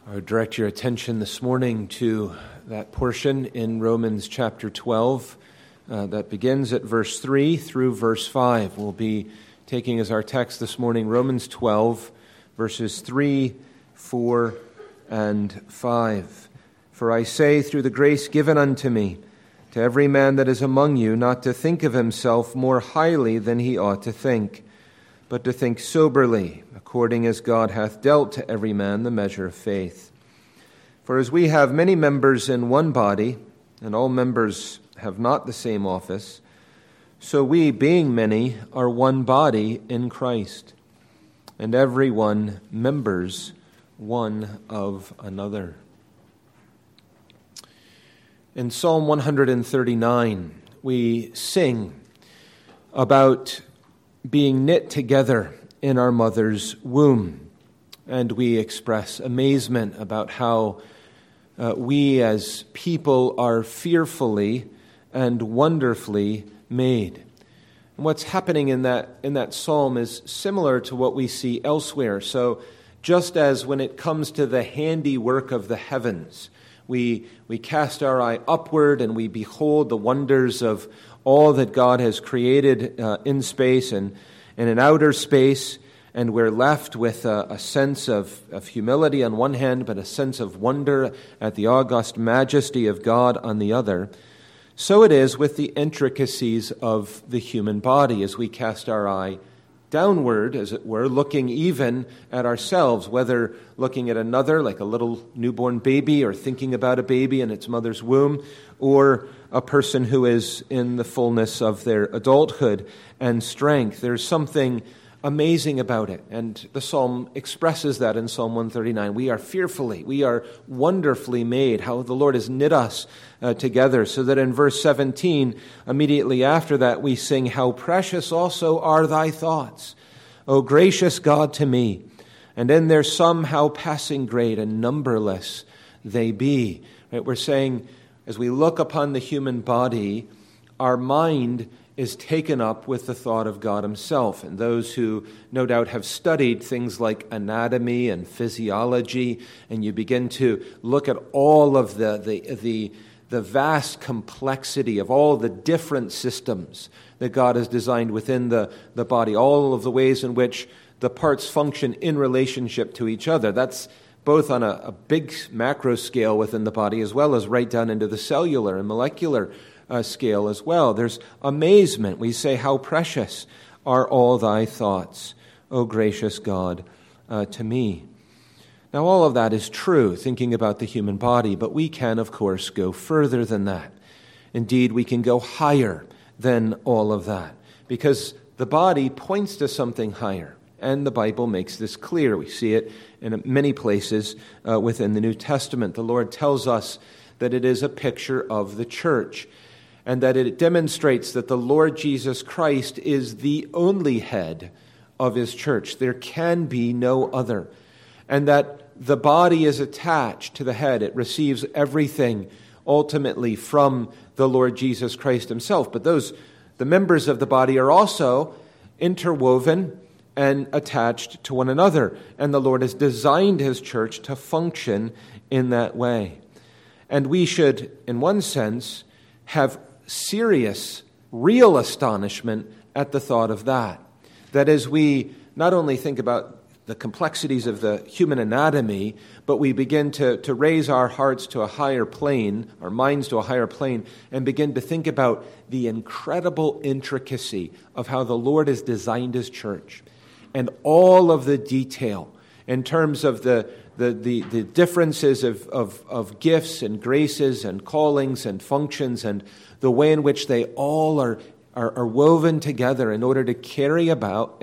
I would direct your attention this morning to that portion in Romans chapter 12 that begins at verse 3 through verse 5. We'll be taking as our text this morning Romans 12, verses 3, 4, and 5. For I say, through the grace given unto me, to every man that is among you, not to think of himself more highly than he ought to think, but to think soberly, according as God hath dealt to every man the measure of faith. For as we have many members in one body, and all members have not the same office, so we, being many, are one body in Christ, and every one members one of another. In Psalm 139, we sing about being knit together in our mother's womb. And we express amazement about how we as people are fearfully and wonderfully made. And what's happening in that psalm is similar to what we see elsewhere. So just as when it comes to the handiwork of the heavens, we cast our eye upward and we behold the wonders of all that God has created in space and in outer space, and we're left with a sense of humility on one hand, but a sense of wonder at the august majesty of God on the other. So it is with the intricacies of the human body as we cast our eye downward, as it were, looking even at ourselves, whether looking at another, like a little newborn baby, or thinking about a baby in its mother's womb, or a person who is in the fullness of their adulthood and strength. There's something amazing about it, and the psalm expresses that in Psalm 139. We are wonderfully made, how the Lord has knit us together, so that in verse 17, immediately after that, we sing, "How precious also are thy thoughts, O gracious God, to me, and in their sum how passing great and numberless they be." Right? We're saying, as we look upon the human body, our mind is taken up with the thought of God himself. And those who no doubt have studied things like anatomy and physiology, and you begin to look at all of the vast complexity of all the different systems that God has designed within the body, all of the ways in which the parts function in relationship to each other. That's both on a big macro scale within the body, as well as right down into the cellular and molecular scale as well. There's amazement. We say, "How precious are all thy thoughts, O gracious God, to me." Now, all of that is true, thinking about the human body, but we can, of course, go further than that. Indeed, we can go higher than all of that, because the body points to something higher, and the Bible makes this clear. We see it in many places within the New Testament. The Lord tells us that it is a picture of the church, and that it demonstrates that the Lord Jesus Christ is the only head of his church. There can be no other. And that the body is attached to the head. It receives everything ultimately from the Lord Jesus Christ himself. But the members of the body are also interwoven and attached to one another. And the Lord has designed his church to function in that way. And we should, in one sense, have serious, real astonishment at the thought of that. That as we not only think about the complexities of the human anatomy, but we begin to raise our hearts to a higher plane, our minds to a higher plane, and begin to think about the incredible intricacy of how the Lord has designed his church, and all of the detail in terms of the differences of gifts and graces and callings and functions, and the way in which they all are woven together in order to carry out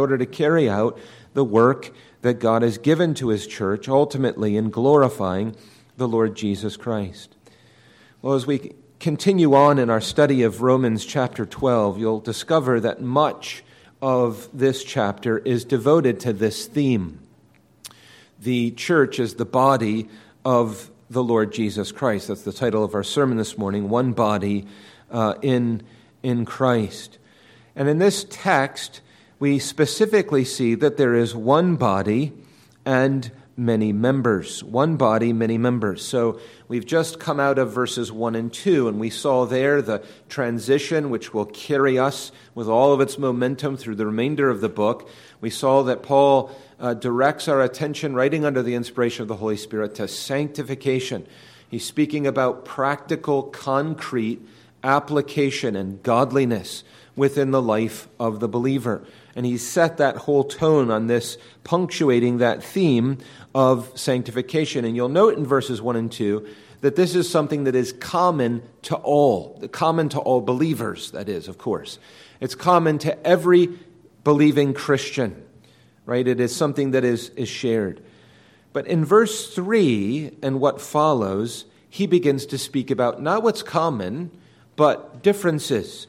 the work that God has given to his church, ultimately in glorifying the Lord Jesus Christ. Well, as we continue on in our study of Romans chapter 12, you'll discover that much of this chapter is devoted to this theme. The church is the body of the Lord Jesus Christ. That's the title of our sermon this morning, One Body in Christ. And in this text, we specifically see that there is one body and many members. One body, many members. So we've just come out of verses 1 and 2, and we saw there the transition which will carry us with all of its momentum through the remainder of the book. We saw that Paul directs our attention, writing under the inspiration of the Holy Spirit, to sanctification. He's speaking about practical, concrete application and godliness within the life of the believer. And he's set that whole tone on this, punctuating that theme of sanctification. And you'll note in verses 1 and 2 that this is something that is common to all believers, that is, of course. It's common to every believing Christian, right? It is something that is shared. But in verse 3 and what follows, he begins to speak about not what's common, but differences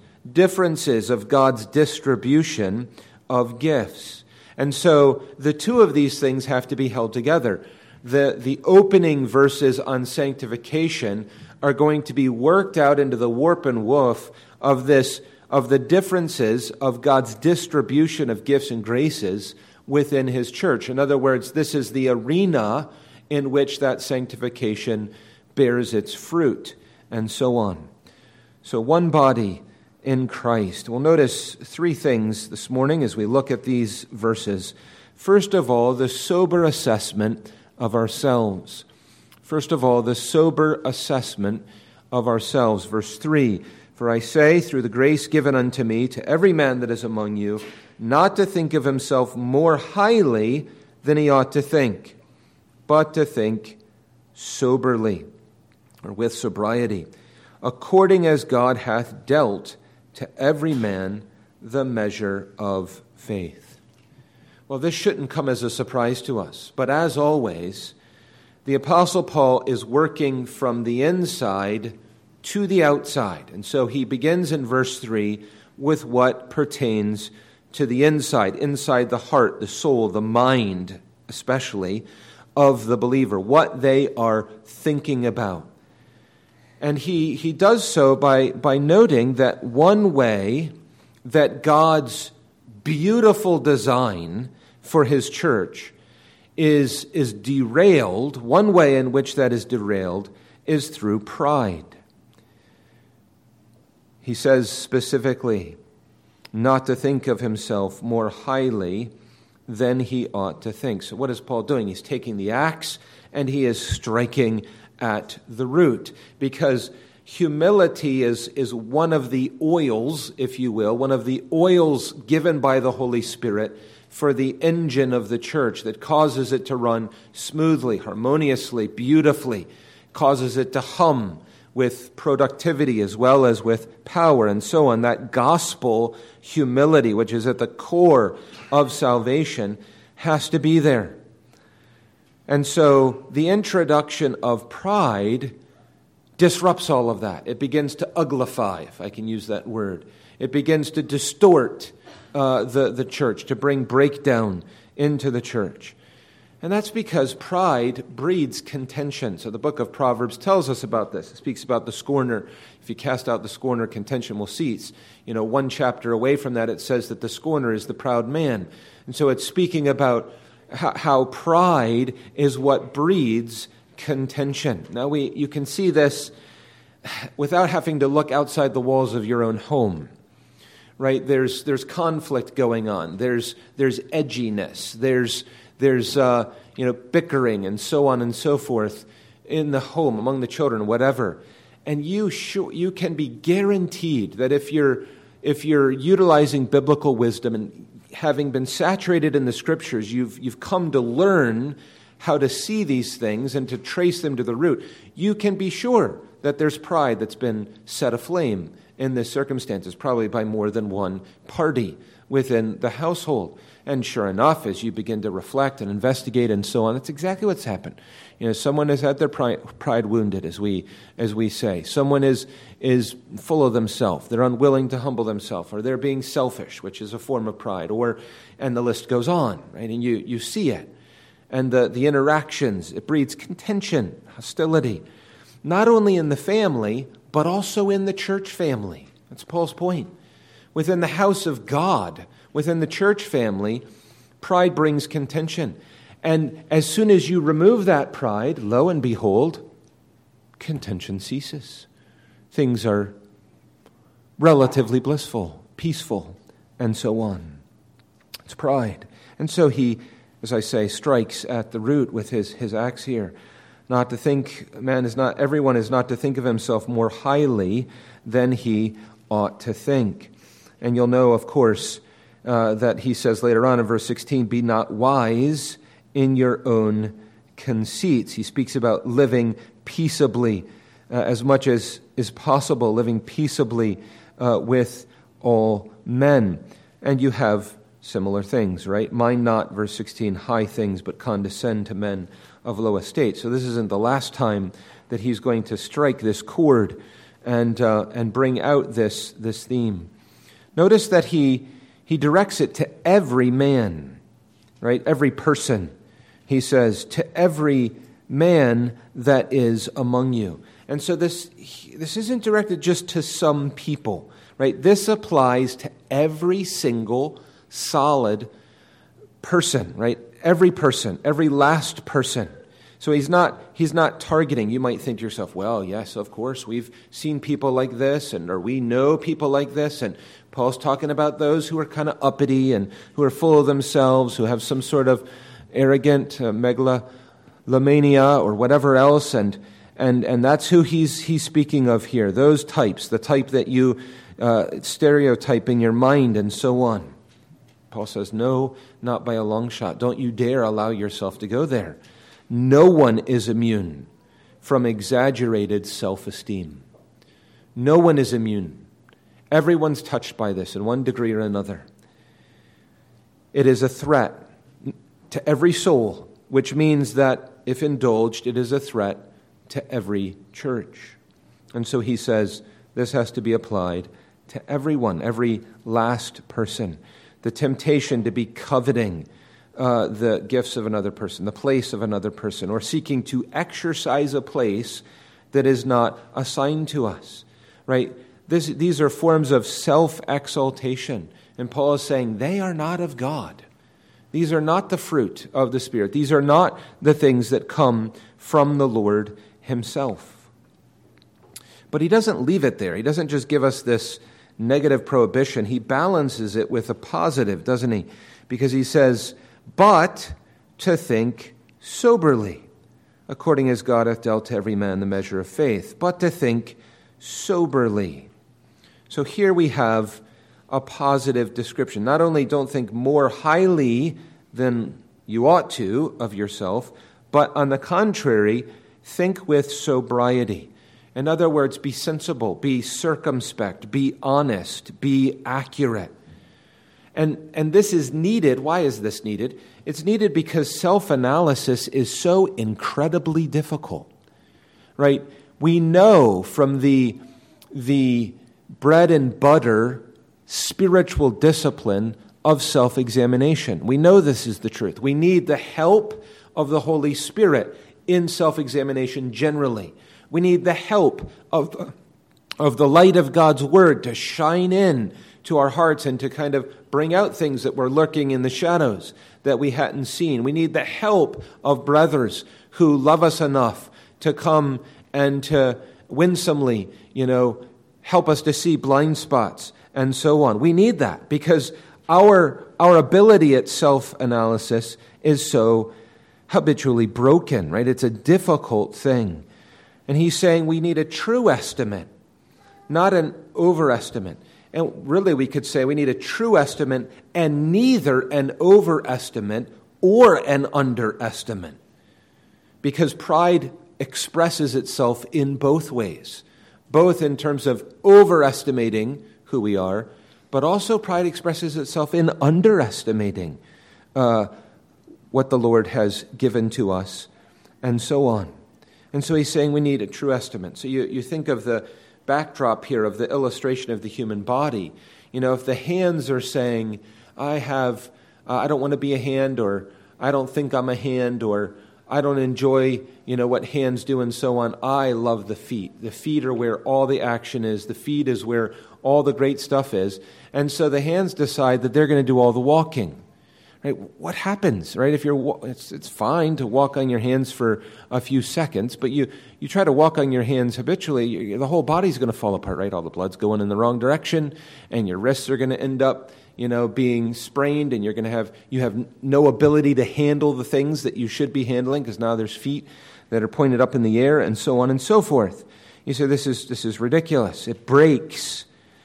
of God's distribution of gifts. And so the two of these things have to be held together. The opening verses on sanctification are going to be worked out into the warp and woof of the differences of God's distribution of gifts and graces within his church. In other words, this is the arena in which that sanctification bears its fruit, and so on. So one body in Christ. We'll notice three things this morning as we look at these verses. First of all, the sober assessment of ourselves. First of all, the sober assessment of ourselves. Verse 3, "For I say, through the grace given unto me, to every man that is among you, not to think of himself more highly than he ought to think, but to think soberly," or with sobriety, "according as God hath dealt to every man the measure of faith." Well, this shouldn't come as a surprise to us, but as always, the Apostle Paul is working from the inside to the outside. And so he begins in verse 3 with what pertains to the inside the heart, the soul, the mind, especially, of the believer, what they are thinking about. And he does so by noting that one way that God's beautiful design for his church is derailed, one way in which that is derailed is through pride. He says specifically, not to think of himself more highly than he ought to think. So what is Paul doing? He's taking the axe and he is striking at the root, because humility is one of the oils, if you will, one of the oils given by the Holy Spirit for the engine of the church that causes it to run smoothly, harmoniously, beautifully, causes it to hum with productivity as well as with power and so on. That gospel humility, which is at the core of salvation, has to be there. And so the introduction of pride disrupts all of that. It begins to uglify, if I can use that word. It begins to distort the church, to bring breakdown into the church. And that's because pride breeds contention. So the book of Proverbs tells us about this. It speaks about the scorner. If you cast out the scorner, contention will cease. One chapter away from that, it says that the scorner is the proud man. And so it's speaking about how pride is what breeds contention. Now you can see this without having to look outside the walls of your own home. Right? There's conflict going on. There's edginess. There's bickering and so on and so forth in the home, among the children, whatever. And you can be guaranteed that if you're utilizing biblical wisdom and having been saturated in the Scriptures, you've come to learn how to see these things and to trace them to the root. You can be sure that there's pride that's been set aflame in this circumstances, probably by more than one party within the household. And sure enough, as you begin to reflect and investigate and so on, that's exactly what's happened. Someone has had their pride wounded, as we say. Someone is full of themselves. They're unwilling to humble themselves, or they're being selfish, which is a form of pride, and the list goes on, right? And you see it. And the interactions, it breeds contention, hostility, not only in the family, but also in the church family. That's Paul's point. Within the house of God, within the church family, pride brings contention. And as soon as you remove that pride, lo and behold, contention ceases. Things are relatively blissful, peaceful, and so on. It's pride. And so he, as I say, strikes at the root with his axe here. Not to think, everyone is not to think of himself more highly than he ought to think. And you'll know, of course, that he says later on in verse 16, be not wise in your own conceits. He speaks about living peaceably, as much as is possible, living peaceably with all men. And you have similar things, right? Mind not, verse 16, high things, but condescend to men of low estate. So this isn't the last time that he's going to strike this chord and bring out this theme. Notice that he directs it to every man, right? Every person. He says, to every man that is among you. And so this isn't directed just to some people, right? This applies to every single solid person, right? Every person, every last person. So he's not targeting. You might think to yourself, well, yes, of course, we've seen people like this, or we know people like this, and Paul's talking about those who are kind of uppity and who are full of themselves, who have some sort of arrogant megalomania or whatever else, and that's who he's speaking of here. Those types, the type that you stereotype in your mind and so on. Paul says, no, not by a long shot. Don't you dare allow yourself to go there. No one is immune from exaggerated self-esteem. No one is immune. Everyone's touched by this in one degree or another. It is a threat to every soul, which means that if indulged, it is a threat to every church. And so he says this has to be applied to everyone, every last person. The temptation to be coveting the gifts of another person, the place of another person, or seeking to exercise a place that is not assigned to us, right? These are forms of self-exaltation. And Paul is saying they are not of God. These are not the fruit of the Spirit. These are not the things that come from the Lord himself. But he doesn't leave it there. He doesn't just give us this negative prohibition. He balances it with a positive, doesn't he? Because he says, but to think soberly, according as God hath dealt to every man the measure of faith. But to think soberly. So here we have a positive description. Not only don't think more highly than you ought to of yourself, but on the contrary, think with sobriety. In other words, be sensible, be circumspect, be honest, be accurate. And this is needed. Why is this needed? It's needed because self-analysis is so incredibly difficult, right? We know from the bread and butter spiritual discipline of self-examination. We know this is the truth. We need the help of the Holy Spirit in self-examination generally. We need the help of the light of God's Word to shine in to our hearts and to kind of bring out things that were lurking in the shadows that we hadn't seen. We need the help of brothers who love us enough to come and to winsomely, help us to see blind spots and so on. We need that because our ability at self-analysis is so habitually broken, right? It's a difficult thing. And he's saying we need a true estimate, not an overestimate. And really we could say we need a true estimate and neither an overestimate or an underestimate. Because pride expresses itself in both ways, both in terms of overestimating who we are, but also pride expresses itself in underestimating what the Lord has given to us, and so on. And so he's saying we need a true estimate. So you think of the backdrop here of the illustration of the human body. If the hands are saying, I don't want to be a hand, or I don't think I'm a hand, or I don't enjoy, what hands do and so on. I love the feet. The feet are where all the action is. The feet is where all the great stuff is. And so the hands decide that they're going to do all the walking, right? What happens, right? If it's fine to walk on your hands for a few seconds, but you try to walk on your hands habitually, the whole body's going to fall apart, right? All the blood's going in the wrong direction, and your wrists are going to end up, being sprained, and you have no ability to handle the things that you should be handling, because now there's feet that are pointed up in the air, and so on and so forth. You say, this is ridiculous. It breaks.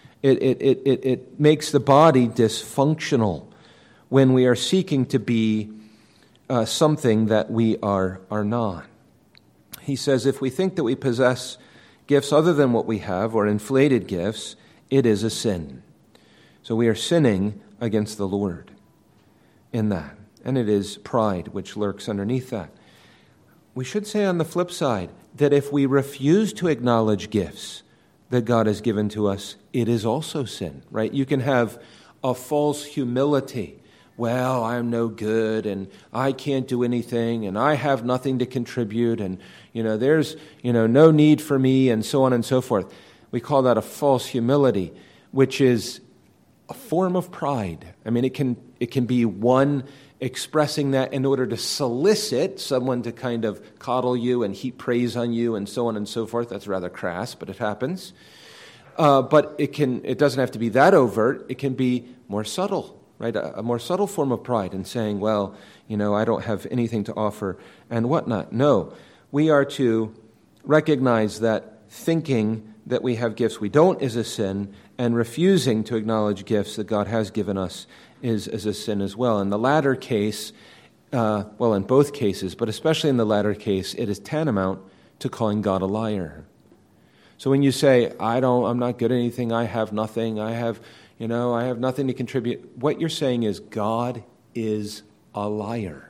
It makes the body dysfunctional when we are seeking to be something that we are not. He says, if we think that we possess gifts other than what we have, or inflated gifts, it is a sin. So we are sinning against the Lord in that. And it is pride which lurks underneath that. We should say on the flip side that if we refuse to acknowledge gifts that God has given to us, it is also sin, right? You can have a false humility. Well, I'm no good, and I can't do anything, and I have nothing to contribute, and there's no need for me, and so on and so forth. We call that a false humility, which is a form of pride. I mean, it can be one expressing that in order to solicit someone to kind of coddle you and heap praise on you, and so on and so forth. That's rather crass, but it happens. But it doesn't have to be that overt. It can be more subtle. Right, a more subtle form of pride in saying, well, I don't have anything to offer and whatnot. No, we are to recognize that thinking that we have gifts we don't is a sin, and refusing to acknowledge gifts that God has given us is a sin as well. In the latter case, in both cases, but especially in the latter case, it is tantamount to calling God a liar. So when you say, I'm not good at anything, I have nothing, I have nothing to contribute. What you're saying is God is a liar.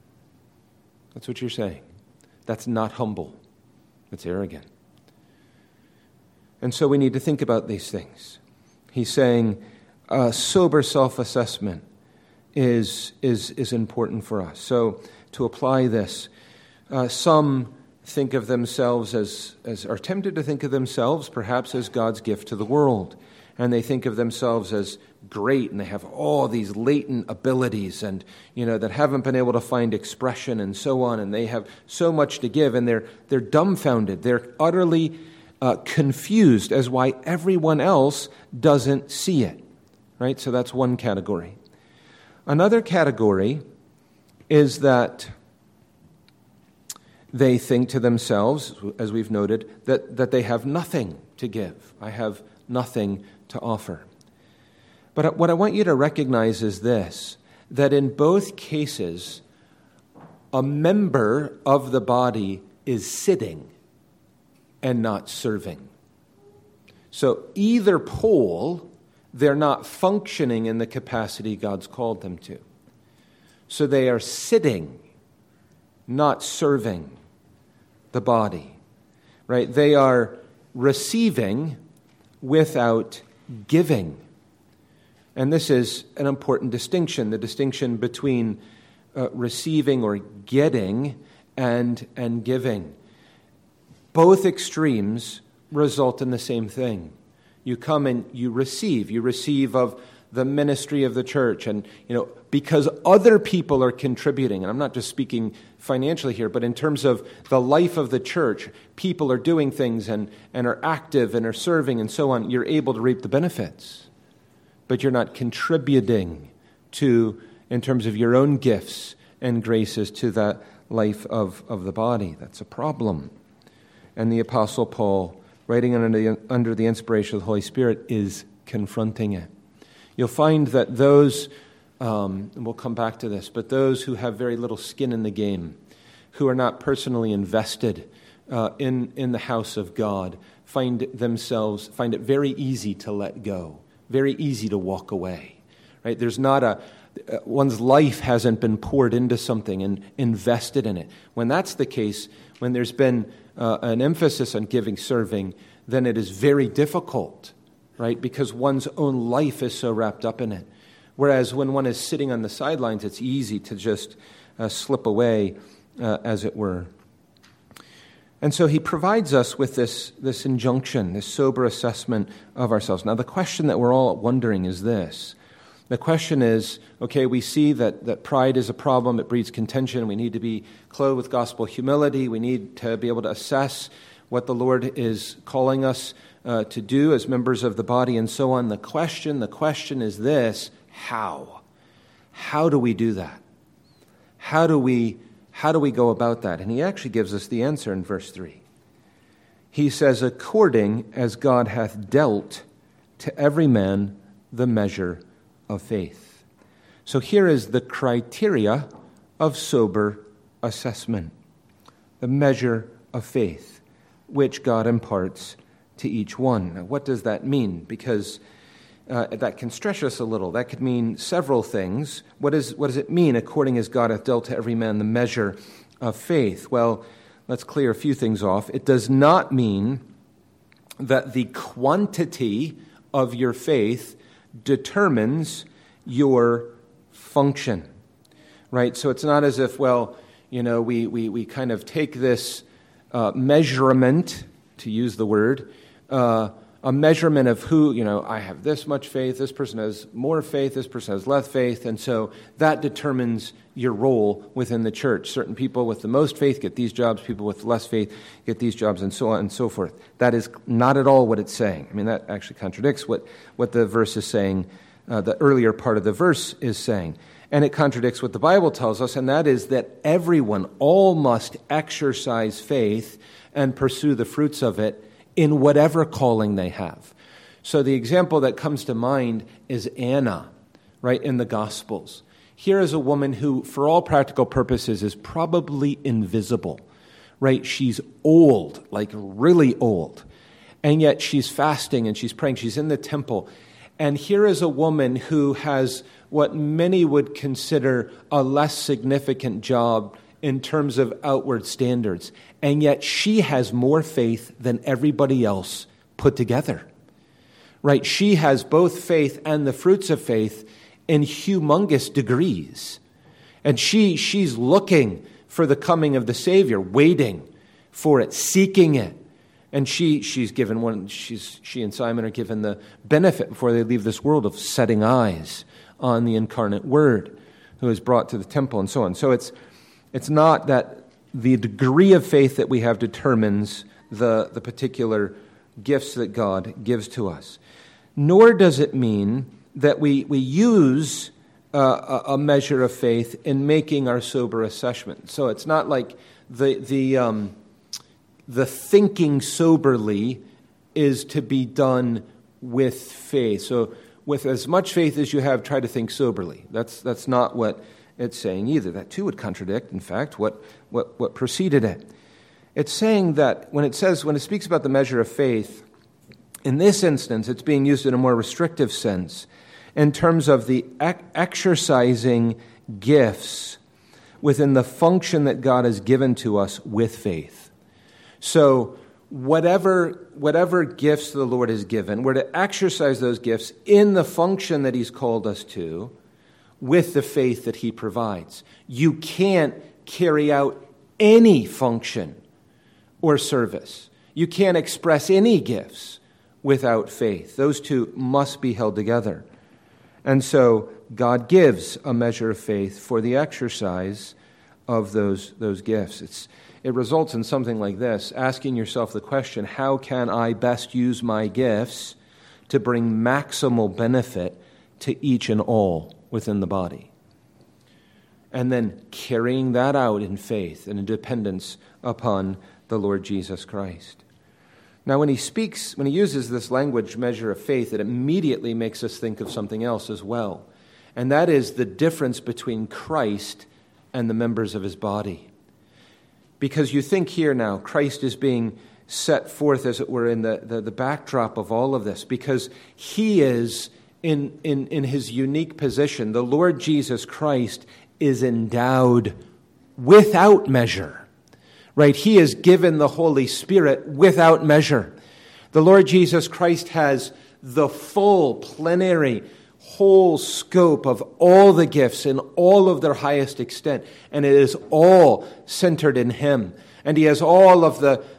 That's what you're saying. That's not humble. That's arrogant. And so we need to think about these things. He's saying sober self-assessment is important for us. So to apply this, some think of themselves as are tempted to think of themselves perhaps as God's gift to the world. And they think of themselves as great, and they have all these latent abilities and, that haven't been able to find expression and so on, and they have so much to give, and they're dumbfounded. They're utterly confused as why everyone else doesn't see it, right? So that's one category. Another category is that they think to themselves, as we've noted, that they have nothing to give. I have nothing to offer. But what I want you to recognize is this, that in both cases, a member of the body is sitting and not serving. So either pole, they're not functioning in the capacity God's called them to. So they are sitting, not serving the body, right? They are receiving without giving. And this is an important distinction, the distinction between receiving or getting and giving. Both extremes result in the same thing. You come and you receive of the ministry of the church, and because other people are contributing, and I'm not just speaking financially here, but in terms of the life of the church, people are doing things and are active and are serving and so on, you're able to reap the benefits. But you're not contributing in terms of your own gifts and graces to that life of the body. That's a problem. And the Apostle Paul, writing under the inspiration of the Holy Spirit, is confronting it. You'll find that those, and we'll come back to this, but those who have very little skin in the game, who are not personally invested in the house of God, find it very easy to let go, very easy to walk away. Right? There's not one's life hasn't been poured into something and invested in it. When that's the case, when there's been an emphasis on giving, serving, then it is very difficult, right? Because one's own life is so wrapped up in it. Whereas when one is sitting on the sidelines, it's easy to just slip away, as it were. And so he provides us with this injunction, this sober assessment of ourselves. Now, the question that we're all wondering is this. The question is, okay, we see that pride is a problem. It breeds contention. We need to be clothed with gospel humility. We need to be able to assess what the Lord is calling us to do as members of the body and so on. The question is this: how? How do we do that? How do we go about that? And he actually gives us the answer in verse 3. He says, according as God hath dealt to every man the measure of faith. So here is the criteria of sober assessment. The measure of faith, which God imparts to each one. Now, what does that mean? Because that can stretch us a little. That could mean several things. What does it mean, according as God hath dealt to every man the measure of faith? Well, let's clear a few things off. It does not mean that the quantity of your faith determines your function, right? So it's not as if, we kind of take this measurement, to use the word, a measurement of who, I have this much faith, this person has more faith, this person has less faith, and so that determines your role within the church. Certain people with the most faith get these jobs, people with less faith get these jobs, and so on and so forth. That is not at all what it's saying. I mean, that actually contradicts what the verse is saying, the earlier part of the verse is saying. And it contradicts what the Bible tells us, and that is that everyone, all must exercise faith and pursue the fruits of it in whatever calling they have. So the example that comes to mind is Anna, right, in the Gospels. Here is a woman who, for all practical purposes, is probably invisible, right? She's old, like really old. And yet she's fasting and she's praying. She's in the temple. And here is a woman who has what many would consider a less significant job in terms of outward standards. And yet she has more faith than everybody else put together. Right? She has both faith and the fruits of faith in humongous degrees. And she's looking for the coming of the Savior, waiting for it, seeking it. And she's given one, she and Simon are given the benefit before they leave this world of setting eyes on the incarnate Word who is brought to the temple and so on. So it's not that the degree of faith that we have determines the particular gifts that God gives to us. Nor does it mean that we use a measure of faith in making our sober assessment. So it's not like the thinking soberly is to be done with faith. So with as much faith as you have, try to think soberly. That's not what it's saying either. That too would contradict, in fact, what preceded it. It's saying that when it speaks about the measure of faith, in this instance, it's being used in a more restrictive sense in terms of the exercising gifts within the function that God has given to us with faith. So whatever gifts the Lord has given, we're to exercise those gifts in the function that He's called us to with the faith that He provides. You can't carry out any function or service. You can't express any gifts without faith. Those two must be held together. And so God gives a measure of faith for the exercise of those gifts. It results in something like this, asking yourself the question, how can I best use my gifts to bring maximal benefit to each and all within the body? And then carrying that out in faith and in dependence upon the Lord Jesus Christ. Now, when he uses this language, measure of faith, it immediately makes us think of something else as well. And that is the difference between Christ and the members of His body. Because you think here now, Christ is being set forth, as it were, in the backdrop of all of this. Because He is in His unique position. The Lord Jesus Christ is endowed without measure. Right? He is given the Holy Spirit without measure. The Lord Jesus Christ has the full, plenary, whole scope of all the gifts in all of their highest extent. And it is all centered in Him. And He has all of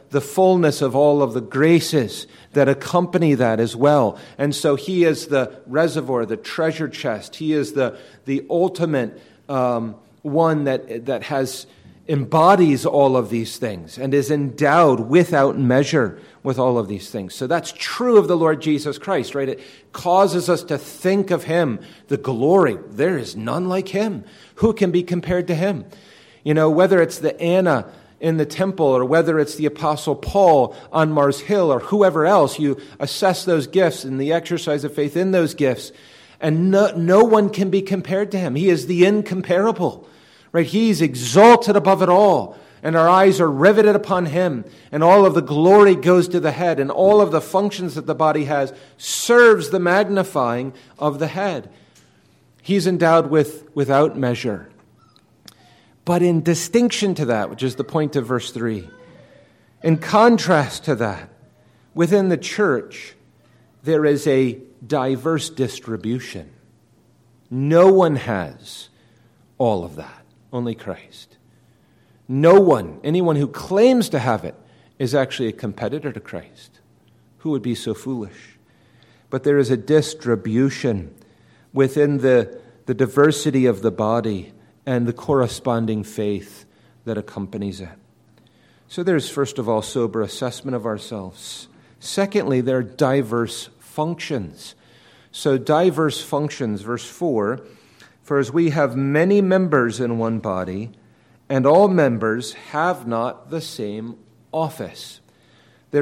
the fullness of all of the graces that accompany that as well. And so he is the reservoir, the treasure chest. He is the ultimate one that embodies all of these things and is endowed without measure with all of these things. So that's true of the Lord Jesus Christ, right? It causes us to think of him, the glory. There is none like him. Who can be compared to him? You know, whether it's the Anna in the temple or whether it's the Apostle Paul on Mars Hill or whoever else, you assess those gifts and the exercise of faith in those gifts, and no one can be compared to him. He is the incomparable, right? He's exalted above it all, and our eyes are riveted upon him, and all of the glory goes to the head, and all of the functions that the body has serves the magnifying of the head. He's endowed without measure. But in distinction to that, which is the point of verse 3, in contrast to that, within the church, there is a diverse distribution. No one has all of that, only Christ. No one, anyone who claims to have it, is actually a competitor to Christ. Who would be so foolish? But there is a distribution within the diversity of the body and the corresponding faith that accompanies it. So there's, first of all, sober assessment of ourselves. Secondly, there are diverse functions. So diverse functions, verse 4, for as we have many members in one body, and all members have not the same office. There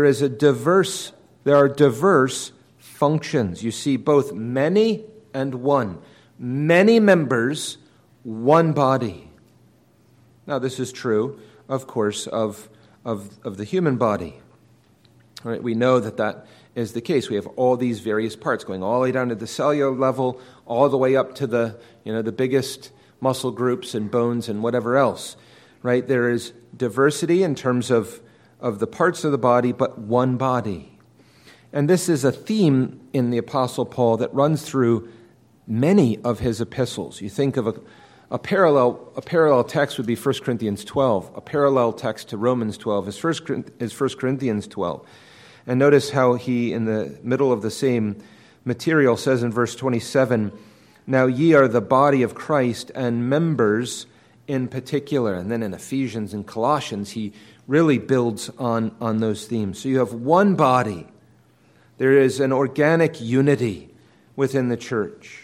are diverse functions. You see both many and one. Many members, one body. Now this is true, of course, of the human body. All right, we know that is the case. We have all these various parts going all the way down to the cellular level, all the way up to the biggest muscle groups and bones and whatever else. Right? There is diversity in terms of the parts of the body, but one body. And this is a theme in the Apostle Paul that runs through many of his epistles. You think of a parallel text would be 1 Corinthians 12. A parallel text to Romans 12 is 1 Corinthians 12. And notice how he, in the middle of the same material, says in verse 27, now ye are the body of Christ and members in particular. And then in Ephesians and Colossians, he really builds on those themes. So you have one body. There is an organic unity within the church.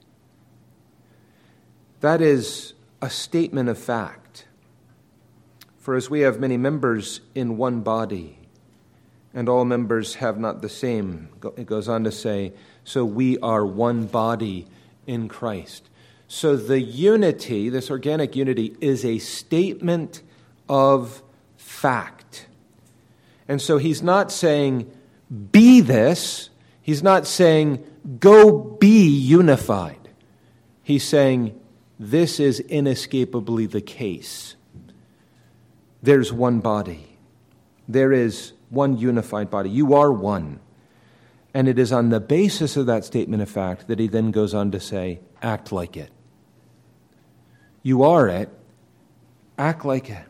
That is a statement of fact. For as we have many members in one body, and all members have not the same, it goes on to say, so we are one body in Christ. So the unity, this organic unity, is a statement of fact. And so he's not saying, be this. He's not saying, go be unified. He's saying, this is inescapably the case. There's one body. There is one unified body. You are one. And it is on the basis of that statement of fact that he then goes on to say, act like it. You are it. Act like it.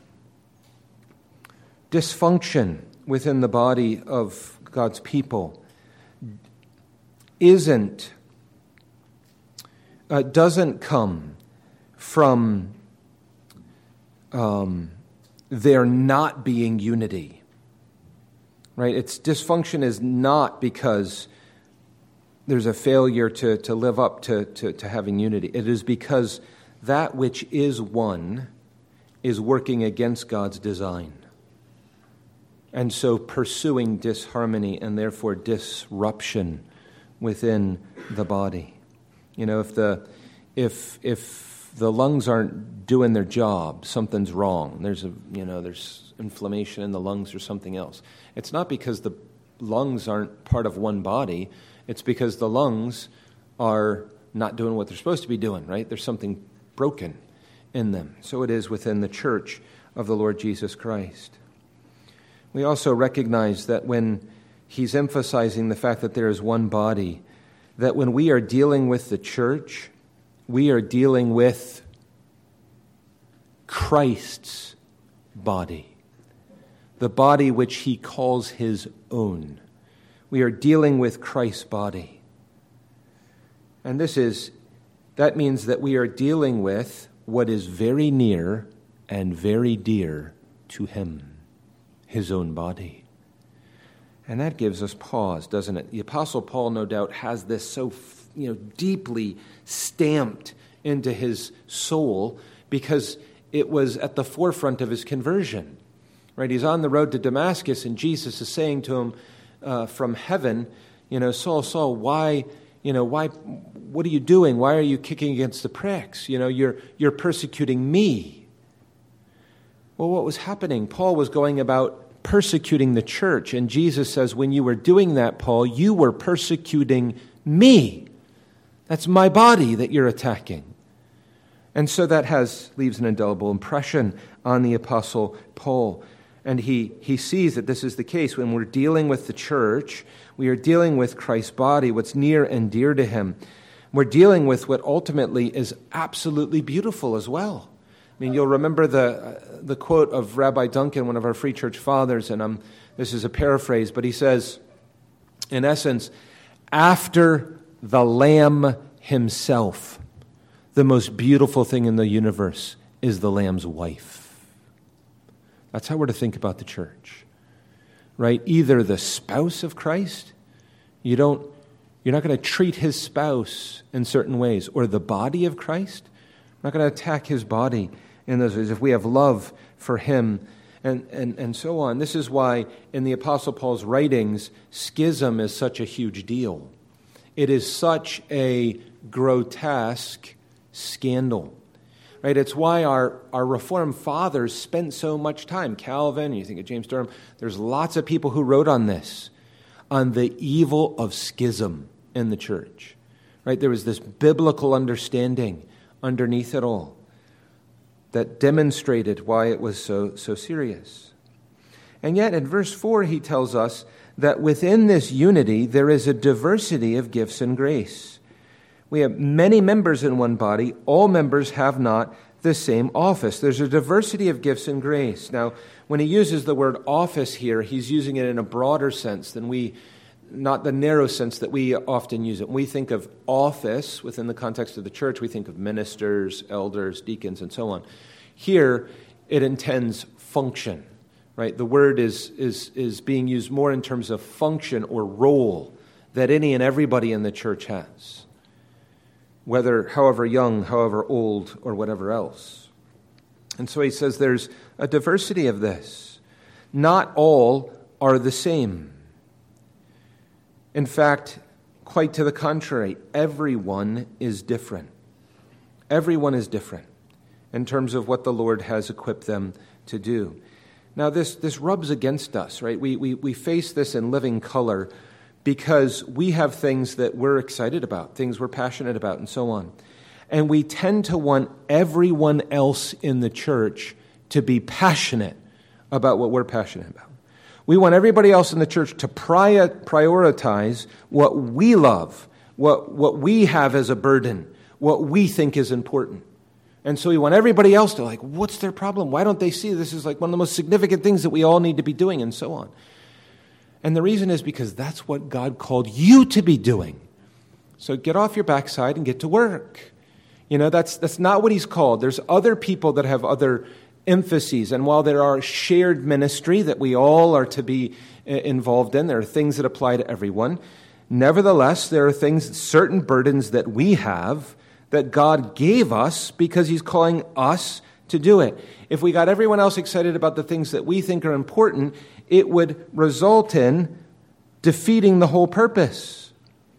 Dysfunction within the body of God's people doesn't come from there not being unity. Right? Its dysfunction is not because there's a failure to live up to having unity. It is because that which is one is working against God's design. And so pursuing disharmony and therefore disruption within the body. You know, if the lungs aren't doing their job, something's wrong. There's inflammation in the lungs or something else. It's not because the lungs aren't part of one body. It's because the lungs are not doing what they're supposed to be doing, right? There's something broken in them. So it is within the church of the Lord Jesus Christ. We also recognize that when he's emphasizing the fact that there is one body, that when we are dealing with the church, we are dealing with Christ's body. the body which he calls his own. We are dealing with Christ's body. And that means that we are dealing with what is very near and very dear to him, his own body. And that gives us pause, doesn't it? The Apostle Paul, no doubt, has this so deeply stamped into his soul because it was at the forefront of his conversion. Right? He's on the road to Damascus, and Jesus is saying to him from heaven, Saul, Saul, why, what are you doing? Why are you kicking against the pricks? You're persecuting me. Well, what was happening? Paul was going about persecuting the church, and Jesus says, when you were doing that, Paul, you were persecuting me. That's my body that you're attacking. And so that leaves an indelible impression on the Apostle Paul. And he sees that this is the case. When we're dealing with the church, we are dealing with Christ's body, what's near and dear to him. We're dealing with what ultimately is absolutely beautiful as well. I mean, you'll remember the quote of Rabbi Duncan, one of our Free Church fathers, and this is a paraphrase, but he says, in essence, after the Lamb himself, the most beautiful thing in the universe is the Lamb's wife. That's how we're to think about the church, right? Either the spouse of Christ, you're not going to treat his spouse in certain ways, or the body of Christ, we're not going to attack his body in those ways if we have love for him and so on. This is why in the Apostle Paul's writings, schism is such a huge deal. It is such a grotesque scandal. Right? It's why our Reformed fathers spent so much time. Calvin, you think of James Durham, there's lots of people who wrote on this, on the evil of schism in the church. Right? There was this biblical understanding underneath it all that demonstrated why it was so serious. And yet in verse 4 he tells us that within this unity there is a diversity of gifts and grace. We have many members in one body. All members have not the same office. There's a diversity of gifts and grace. Now, when he uses the word office here, he's using it in a broader sense than not the narrow sense that we often use it. When we think of office within the context of the church, we think of ministers, elders, deacons, and so on. Here, it intends function, right? The word is being used more in terms of function or role that any and everybody in the church has, whether however young, however old, or whatever else. And so he says there's a diversity of this. Not all are the same. In fact, quite to the contrary, everyone is different. Everyone is different in terms of what the Lord has equipped them to do. Now, this rubs against us, right? We face this in living color because we have things that we're excited about, things we're passionate about, and so on. And we tend to want everyone else in the church to be passionate about what we're passionate about. We want everybody else in the church to prioritize what we love, what we have as a burden, what we think is important. And so we want everybody else to what's their problem? Why don't they see this is one of the most significant things that we all need to be doing, and so on. And the reason is because that's what God called you to be doing. So get off your backside and get to work. That's not what he's called. There's other people that have other emphases. And while there are shared ministry that we all are to be involved in, there are things that apply to everyone. Nevertheless, there are certain burdens that we have that God gave us because he's calling us to do it. If we got everyone else excited about the things that we think are important, it would result in defeating the whole purpose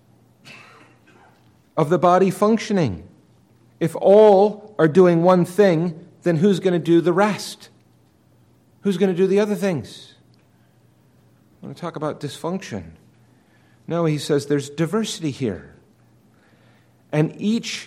of the body functioning. If all are doing one thing, then who's going to do the rest? Who's going to do the other things? I want to talk about dysfunction. No, he says there's diversity here. And each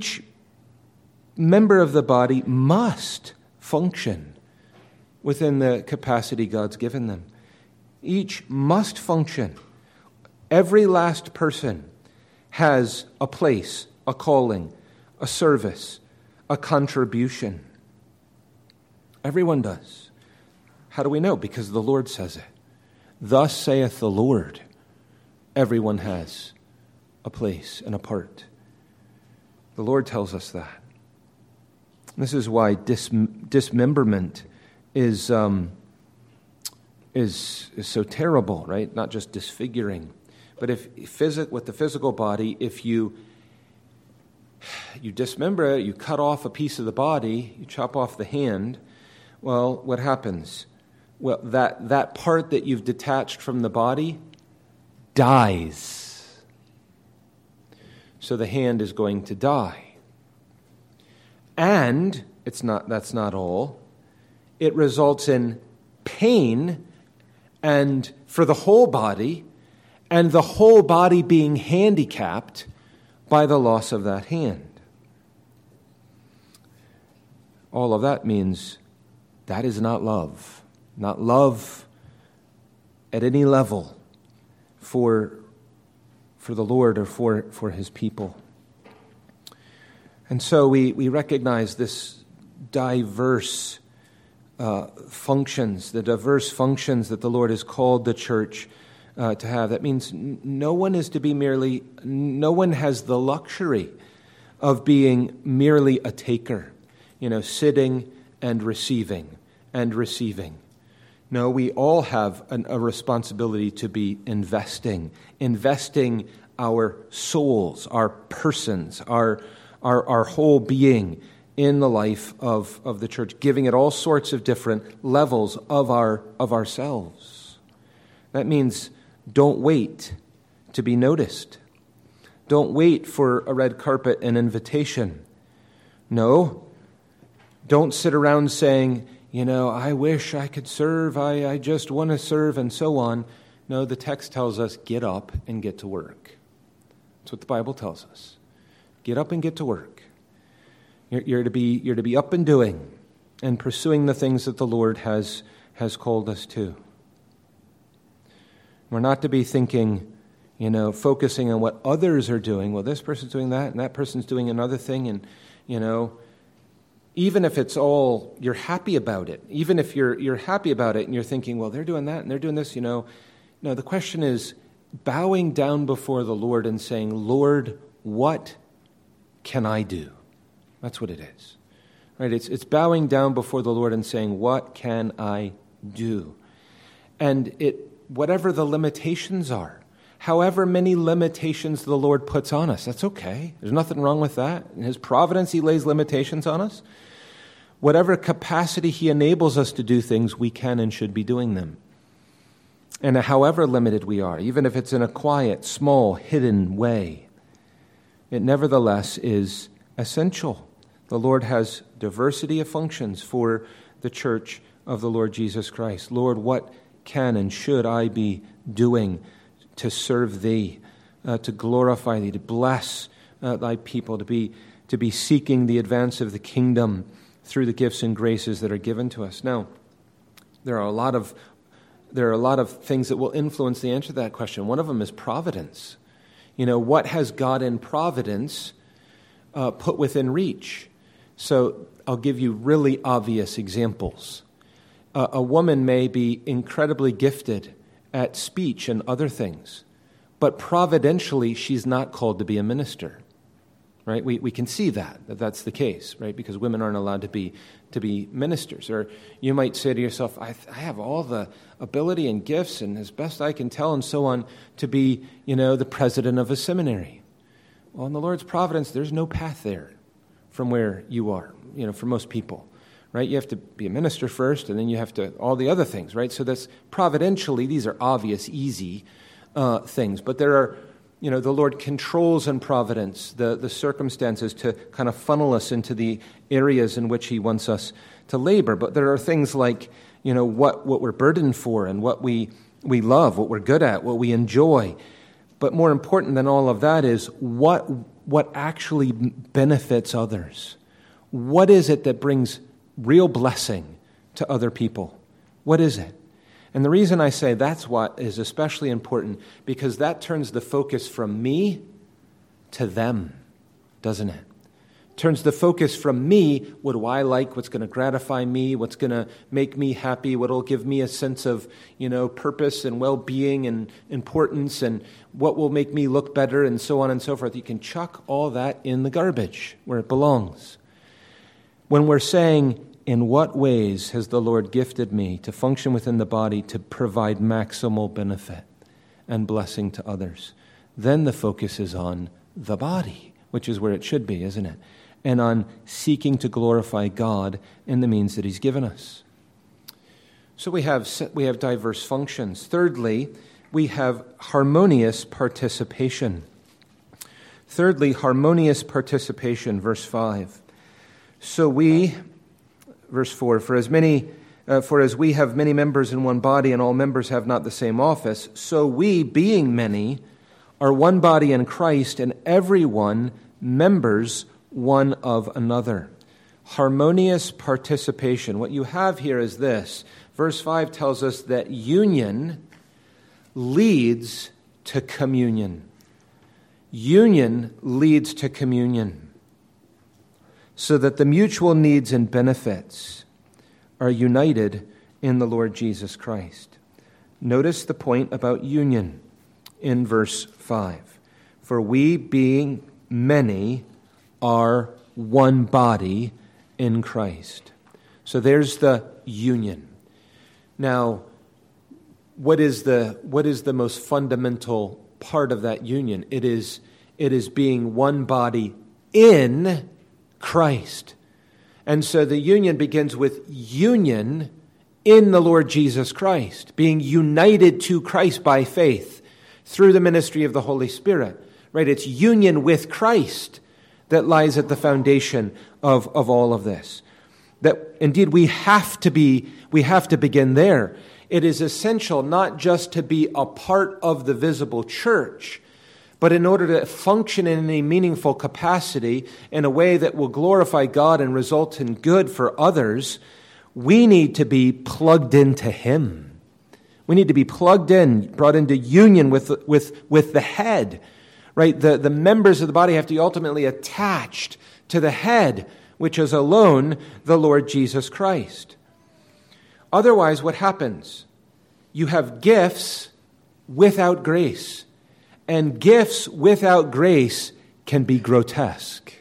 member of the body must function within the capacity God's given them. Each must function. Every last person has a place, a calling, a service, a contribution. Everyone does. How do we know? Because the Lord says it. Thus saith the Lord. Everyone has a place and a part. The Lord tells us that. This is why dismemberment is so terrible, right? Not just disfiguring, but with the physical body, if you dismember it, you cut off a piece of the body, you chop off the hand, well, what happens? Well, that part that you've detached from the body dies. So the hand is going to die. And that's not all. It results in pain and for the whole body, and the whole body being handicapped by the loss of that hand. All of that means that is not love. Not love at any level for the Lord or for his people. And so we recognize this diverse functions, the diverse functions that the Lord has called the church to have. That means no one has the luxury of being merely a taker, sitting and receiving and receiving. No, we all have a responsibility to be investing our souls, our persons, our whole being in the life of the church, giving it all sorts of different levels of ourselves. That means don't wait to be noticed. Don't wait for a red carpet and invitation. No, don't sit around saying, I wish I could serve, I just want to serve, and so on. No, the text tells us, get up and get to work. That's what the Bible tells us. Get up and get to work. You're to be up and doing and pursuing the things that the Lord has called us to. We're not to be thinking, focusing on what others are doing. Well, this person's doing that, and that person's doing another thing, and, even if it's all, you're happy about it, even if you're happy about it and you're thinking, well, they're doing that and they're doing this, no, the question is bowing down before the Lord and saying, Lord, what can I do? That's what it is. Right? It's bowing down before the Lord and saying, what can I do? And whatever the limitations are, however many limitations the Lord puts on us, that's okay. There's nothing wrong with that. In his providence, he lays limitations on us. Whatever capacity he enables us to do things, we can and should be doing them. And however limited we are, even if it's in a quiet, small, hidden way, it nevertheless is essential. The Lord has diversity of functions for the church of the Lord Jesus Christ. Lord, what can and should I be doing to serve thee, to glorify thee, to bless thy people, to be seeking the advance of the kingdom through the gifts and graces that are given to us? Now, there are a lot of things that will influence the answer to that question. One of them is providence. What has God in providence put within reach? So I'll give you really obvious examples. A woman may be incredibly gifted at speech and other things, but providentially she's not called to be a minister. Right? We can see that's the case, right? Because women aren't allowed to be ministers. Or you might say to yourself, I have all the ability and gifts, and as best I can tell, and so on, to be, the president of a seminary. Well, in the Lord's providence, there's no path there from where you are, for most people, right? You have to be a minister first, and then you have to, all the other things, right? So that's providentially, these are obvious, easy things. But there are, the Lord controls in providence the circumstances to kind of funnel us into the areas in which he wants us to labor. But there are things like, what we're burdened for and what we love, what we're good at, what we enjoy. But more important than all of that is what actually benefits others. What is it that brings real blessing to other people? What is it? And the reason I say that's what is especially important, because that turns the focus from me to them, doesn't it? turns the focus from me, what do I like, what's going to gratify me, what's going to make me happy, what will give me a sense of, purpose and well-being and importance, and what will make me look better, and so on and so forth. You can chuck all that in the garbage where it belongs. When we're saying, in what ways has the Lord gifted me to function within the body to provide maximal benefit and blessing to others, then the focus is on the body, which is where it should be, isn't it? And on seeking to glorify God in the means that He's given us. So we have diverse functions. Thirdly, we have harmonious participation. Thirdly, harmonious participation, verse 5. Verse 4, for as we have many members in one body, and all members have not the same office, so we, being many, are one body in Christ, and every one members one of another. Harmonious participation. What you have here is this. Verse 5 tells us that union leads to communion. Union leads to communion. So that the mutual needs and benefits are united in the Lord Jesus Christ. Notice the point about union in verse 5. For we, being many, are one body in Christ. So there's the union. Now, what is the most fundamental part of that union? It is being one body in Christ. And so the union begins with union in the Lord Jesus Christ, being united to Christ by faith through the ministry of the Holy Spirit. Right? It's union with Christ that lies at the foundation of all of this. That indeed we have to begin there. It is essential not just to be a part of the visible church, but in order to function in any meaningful capacity in a way that will glorify God and result in good for others, we need to be plugged into Him. We need to be plugged in, brought into union with the head. Right? The members of the body have to be ultimately attached to the head, which is alone the Lord Jesus Christ. Otherwise, what happens? You have gifts without grace. And gifts without grace can be grotesque.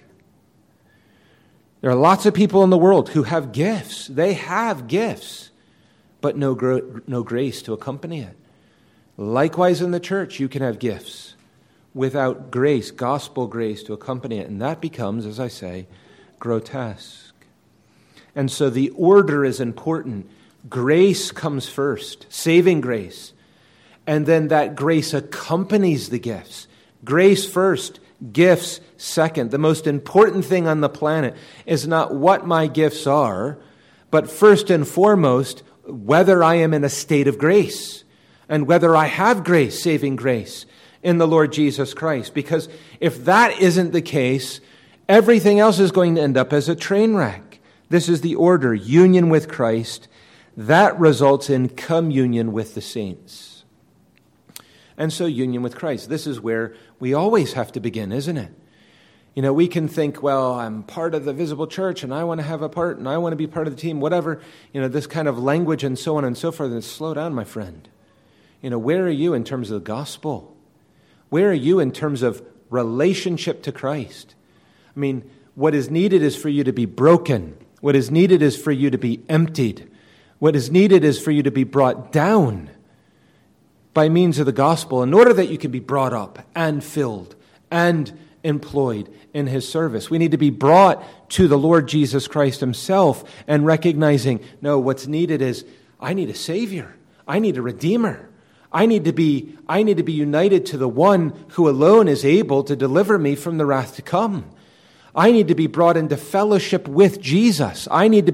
There are lots of people in the world who have gifts. They have gifts, but no grace to accompany it. Likewise in the church, you can have gifts without grace, gospel grace to accompany it. And that becomes, as I say, grotesque. And so the order is important. Grace comes first, saving grace. And then that grace accompanies the gifts. Grace first, gifts second. The most important thing on the planet is not what my gifts are, but first and foremost, whether I am in a state of grace and whether I have grace, saving grace in the Lord Jesus Christ. Because if that isn't the case, everything else is going to end up as a train wreck. This is the order, union with Christ. That results in communion with the saints. And so union with Christ. This is where we always have to begin, isn't it? We can think, well, I'm part of the visible church and I want to have a part and I want to be part of the team, whatever, this kind of language and so on and so forth. And slow down, my friend. Where are you in terms of the gospel? Where are you in terms of relationship to Christ? I mean, what is needed is for you to be broken. What is needed is for you to be emptied. What is needed is for you to be brought down by means of the gospel in order that you can be brought up and filled and employed in His service. We need to be brought to the Lord Jesus Christ Himself and recognizing, no, what's needed is I need a Savior. I need a Redeemer. I need to be united to the one who alone is able to deliver me from the wrath to come. I need to be brought into fellowship with Jesus. I need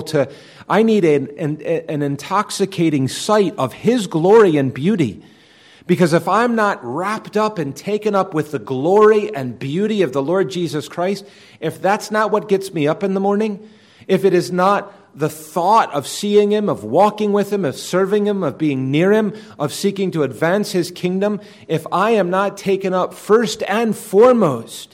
an intoxicating sight of His glory and beauty. Because if I'm not wrapped up and taken up with the glory and beauty of the Lord Jesus Christ, if that's not what gets me up in the morning, if it is not the thought of seeing Him, of walking with Him, of serving Him, of being near Him, of seeking to advance His kingdom, if I am not taken up first and foremost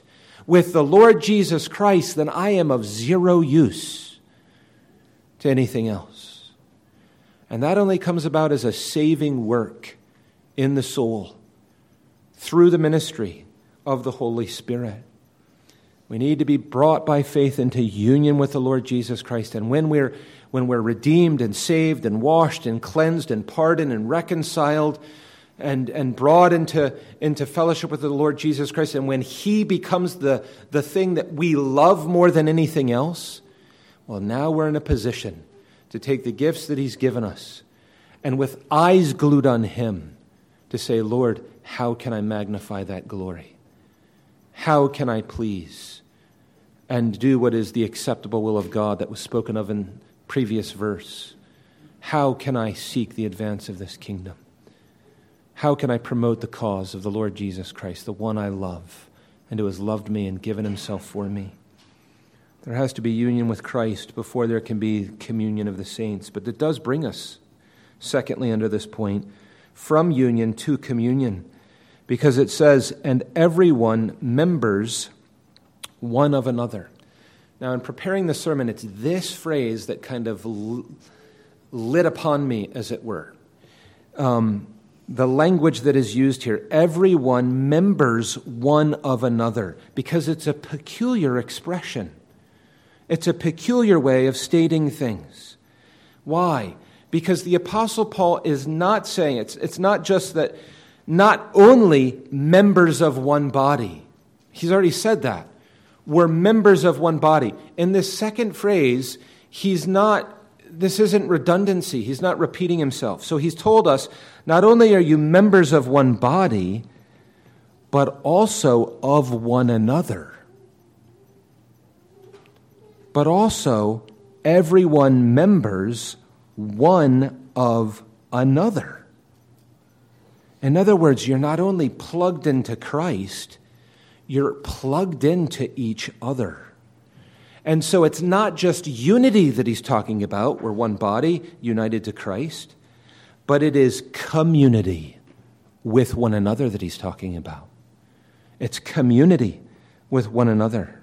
with the Lord Jesus Christ, then I am of zero use to anything else. And that only comes about as a saving work in the soul through the ministry of the Holy Spirit. We need to be brought by faith into union with the Lord Jesus Christ. And when we're redeemed and saved and washed and cleansed and pardoned and reconciled and brought into fellowship with the Lord Jesus Christ, and when He becomes the thing that we love more than anything else, well, now we're in a position to take the gifts that He's given us and with eyes glued on Him to say, Lord, how can I magnify that glory? How can I please and do what is the acceptable will of God that was spoken of in previous verse? How can I seek the advance of this kingdom? How can I promote the cause of the Lord Jesus Christ, the one I love, and who has loved me and given Himself for me? There has to be union with Christ before there can be communion of the saints. But it does bring us, secondly, under this point, from union to communion. Because it says, and everyone members one of another. Now, in preparing the sermon, it's this phrase that kind of lit upon me, as it were. The language that is used here, everyone members one of another, because it's a peculiar expression. It's a peculiar way of stating things. Why? Because the Apostle Paul is not saying, it's not just that not only members of one body. He's already said that. We're members of one body. In this second phrase, this isn't redundancy. He's not repeating himself. So he's told us, not only are you members of one body, but also of one another. But also, everyone members one of another. In other words, you're not only plugged into Christ, you're plugged into each other. And so it's not just unity that he's talking about, we're one body, united to Christ, but it is community with one another that he's talking about. It's community with one another.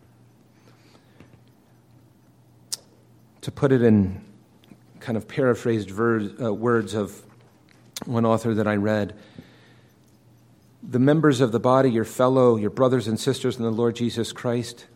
To put it in kind of paraphrased words of one author that I read, the members of the body, your brothers and sisters in the Lord Jesus Christ,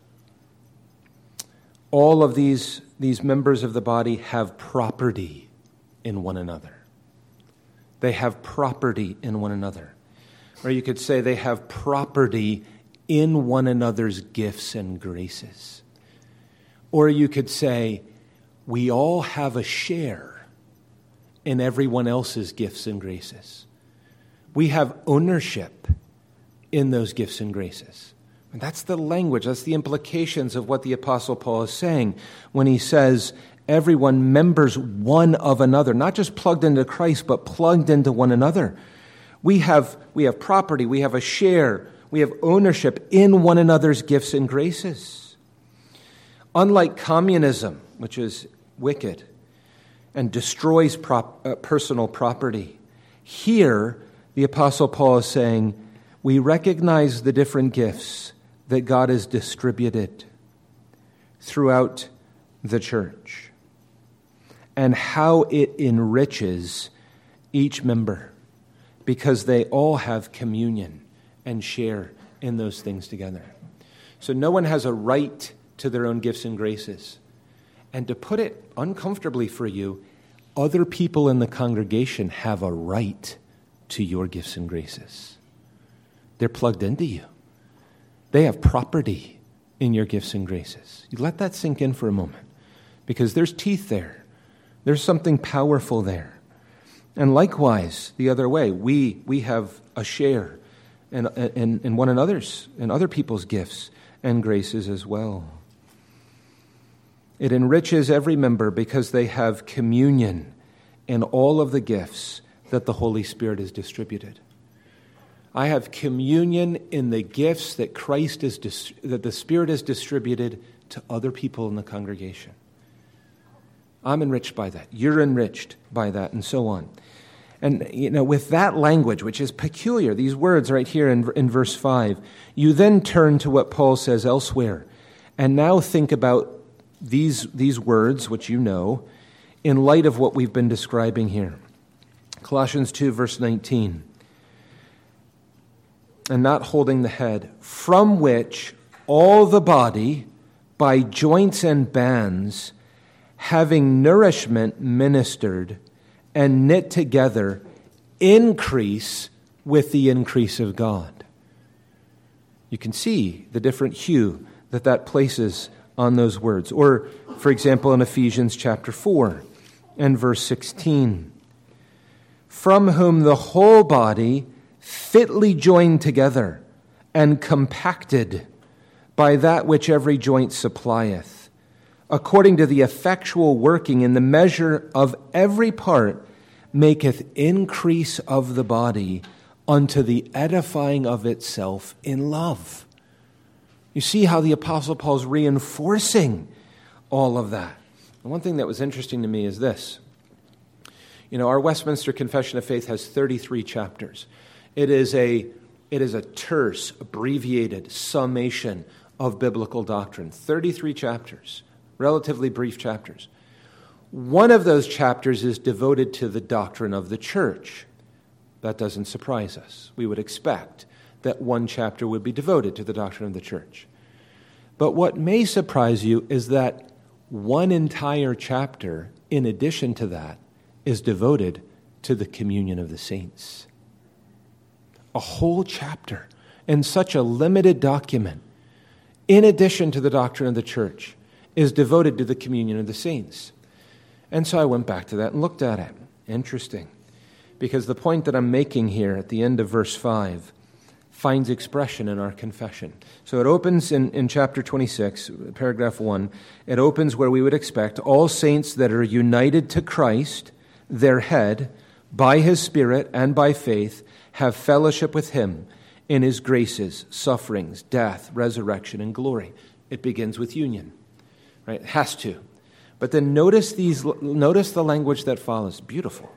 all of these members of the body have property in one another. They have property in one another. Or you could say they have property in one another's gifts and graces. Or you could say we all have a share in everyone else's gifts and graces. We have ownership in those gifts and graces. And that's the language, that's the implications of what the Apostle Paul is saying when he says everyone members one of another, not just plugged into Christ, but plugged into one another. We have property, we have a share, we have ownership in one another's gifts and graces. Unlike communism, which is wicked and destroys personal property, here the Apostle Paul is saying we recognize the different gifts that God has distributed throughout the church and how it enriches each member because they all have communion and share in those things together. So no one has a right to their own gifts and graces. And to put it uncomfortably for you, other people in the congregation have a right to your gifts and graces. They're plugged into you. They have property in your gifts and graces. You let that sink in for a moment, because there's teeth there. There's something powerful there. And likewise, the other way, we have a share in one another's and other people's gifts and graces as well. It enriches every member because they have communion in all of the gifts that the Holy Spirit has distributed. I have communion in the gifts that that the Spirit has distributed to other people in the congregation. I'm enriched by that. You're enriched by that, and so on. And, with that language, which is peculiar, these words right here in verse 5, you then turn to what Paul says elsewhere. And now think about these words, which you know, in light of what we've been describing here. Colossians 2, verse 19. And not holding the head, from which all the body, by joints and bands, having nourishment ministered and knit together, increase with the increase of God. You can see the different hue that places on those words. Or, for example, in Ephesians chapter 4 and verse 16, from whom the whole body, fitly joined together and compacted by that which every joint supplieth, according to the effectual working in the measure of every part, maketh increase of the body unto the edifying of itself in love. You see how the Apostle Paul's reinforcing all of that. And one thing that was interesting to me is this. Our Westminster Confession of Faith has 33 chapters. It is a terse, abbreviated summation of biblical doctrine. 33 chapters, relatively brief chapters. One of those chapters is devoted to the doctrine of the church. That doesn't surprise us. We would expect that one chapter would be devoted to the doctrine of the church. But what may surprise you is that one entire chapter, in addition to that, is devoted to the communion of the saints. A whole chapter in such a limited document, in addition to the doctrine of the church, is devoted to the communion of the saints. And so I went back to that and looked at it. Interesting. Because the point that I'm making here at the end of verse 5 finds expression in our confession. So it opens in chapter 26, paragraph 1. It opens where we would expect all saints that are united to Christ, their head, by his Spirit and by faith, have fellowship with him in his graces, sufferings, death, resurrection, and glory. It begins with union. Right? It has to. But then notice the language that follows. Beautiful.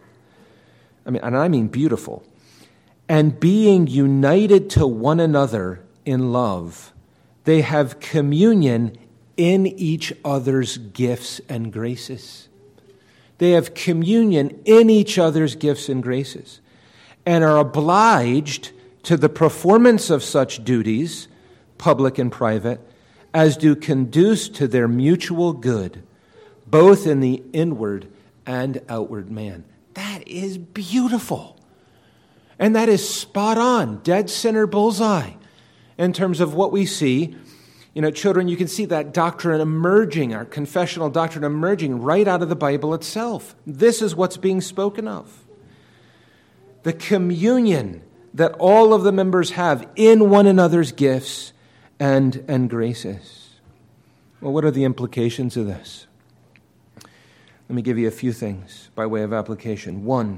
I mean beautiful. And being united to one another in love, they have communion in each other's gifts and graces. They have communion in each other's gifts and graces, and are obliged to the performance of such duties, public and private, as do conduce to their mutual good, both in the inward and outward man. That is beautiful. And that is spot on, dead center bullseye in terms of what we see. Children, you can see that doctrine emerging, our confessional doctrine emerging right out of the Bible itself. This is what's being spoken of. The communion that all of the members have in one another's gifts and graces. Well, what are the implications of this? Let me give you a few things by way of application. 1,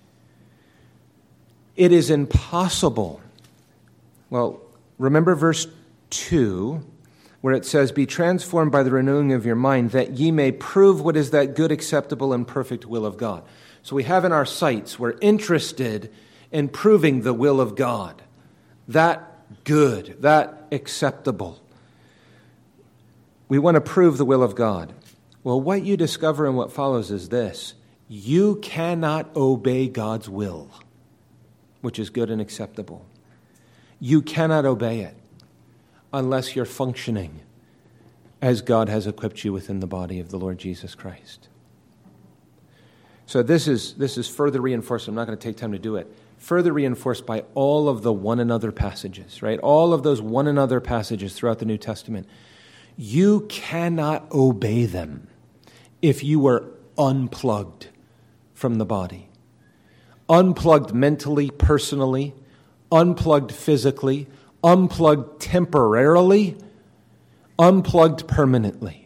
it is impossible. Well, remember verse 2, where it says, be transformed by the renewing of your mind, that ye may prove what is that good, acceptable, and perfect will of God. So we have in our sights, we're interested in proving the will of God. That good, that acceptable. We want to prove the will of God. Well, what you discover in what follows is this. You cannot obey God's will, which is good and acceptable. You cannot obey it unless you're functioning as God has equipped you within the body of the Lord Jesus Christ. So this is further reinforced. I'm not going to take time to do it. Further reinforced by all of the one another passages, right? All of those one another passages throughout the New Testament. You cannot obey them if you are unplugged from the body. Unplugged mentally, personally, unplugged physically, unplugged temporarily, unplugged permanently.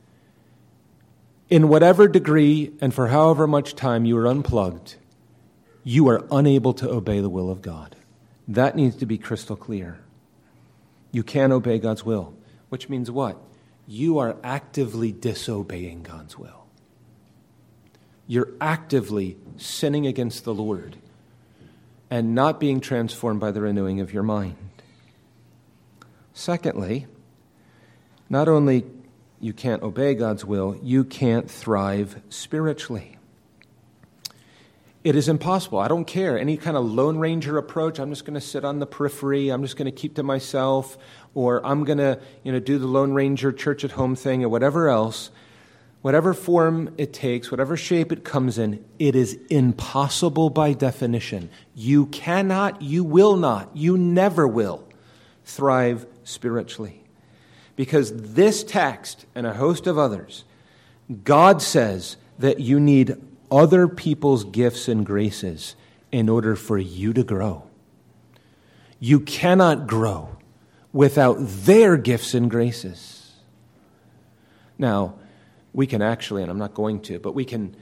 In whatever degree and for however much time you are unplugged, you are unable to obey the will of God. That needs to be crystal clear. You can't obey God's will, which means what? You are actively disobeying God's will. you're actively sinning against the Lord and not being transformed by the renewing of your mind. Secondly, not only you can't obey God's will, you can't thrive spiritually. It is impossible. I don't care. Any kind of Lone Ranger approach, I'm just going to sit on the periphery, I'm just going to keep to myself, or I'm going to do the Lone Ranger church at home thing or whatever else. Whatever form it takes, whatever shape it comes in, it is impossible by definition. You cannot, you will not, you never will thrive spiritually. Because this text and a host of others, God says that you need other people's gifts and graces in order for you to grow. You cannot grow without their gifts and graces. Now, we can actually, and I'm not going to, but we can,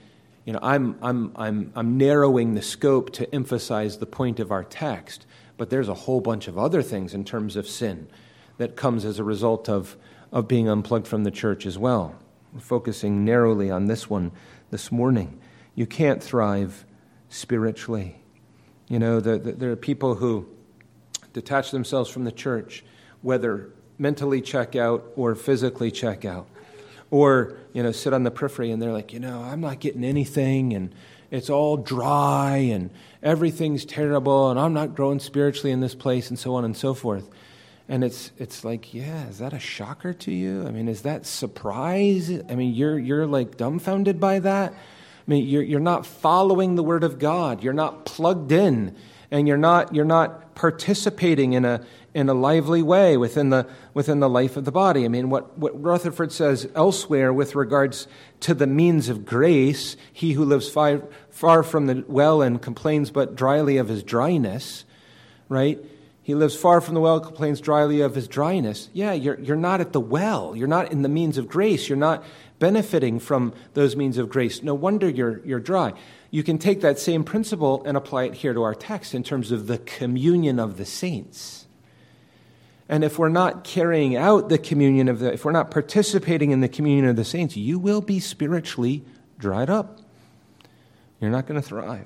I'm narrowing the scope to emphasize the point of our text, but there's a whole bunch of other things in terms of sin that comes as a result of being unplugged from the church as well. We're focusing narrowly on this one this morning. You can't thrive spiritually. There are people who detach themselves from the church, whether mentally check out or physically check out. Or, sit on the periphery and they're like, I'm not getting anything and it's all dry and everything's terrible and I'm not growing spiritually in this place and so on and so forth. And it's like, yeah, is that a shocker to you? I mean, is that surprise? I mean, you're like dumbfounded by that? I mean, you're not following the Word of God. You're not plugged in, and you're not participating in a lively way within the life of the body. I mean, what Rutherford says elsewhere with regards to the means of grace, he who lives far from the well and complains but dryly of his dryness, right? He lives far from the well, complains dryly of his dryness. Yeah, you're not at the well. You're not in the means of grace. You're not benefiting from those means of grace. No wonder you're dry. You can take that same principle and apply it here to our text in terms of the communion of the saints. And if we're not carrying out the communion if we're not participating in the communion of the saints, you will be spiritually dried up. You're not going to thrive.